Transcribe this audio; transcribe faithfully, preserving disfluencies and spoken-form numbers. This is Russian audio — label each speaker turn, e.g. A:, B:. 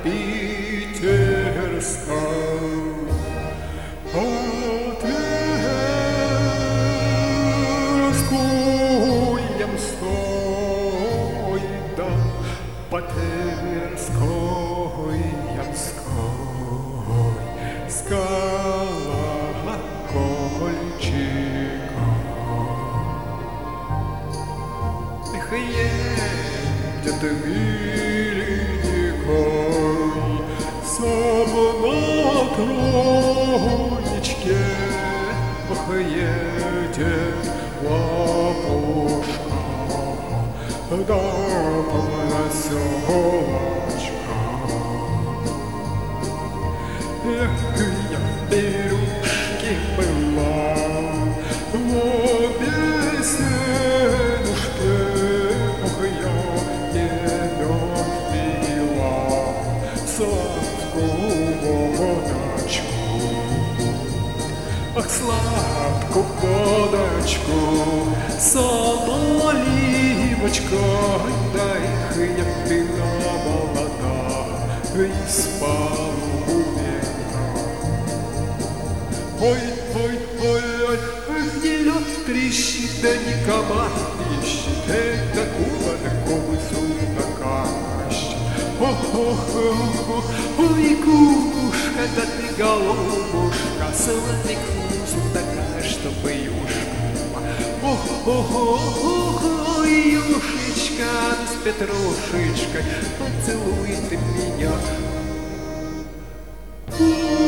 A: питерская. От Тверской ямской до по Тверской ямской скала кольчика. Эх, едет великой сам на тронечке. Ох, едет лапушка, да полноселочка. Эх, я в берушке была, в обезьянушке. Ох, я не мед пила, сладкую водочку. Ах, сладкую водочку с наливочкой. Дай я пила молода из полумера. Ой, ой, ой, ой, не лед трещит, да не комар ищет, это куба да кубы судака ищет. Ох, ох, ох, ох, ой, кукушка, да ты голубушка, соловик судака, чтобы юшка. Ох, ох, ох, ох, ой, юшечка с петрушечкой, поцелуй ты меня.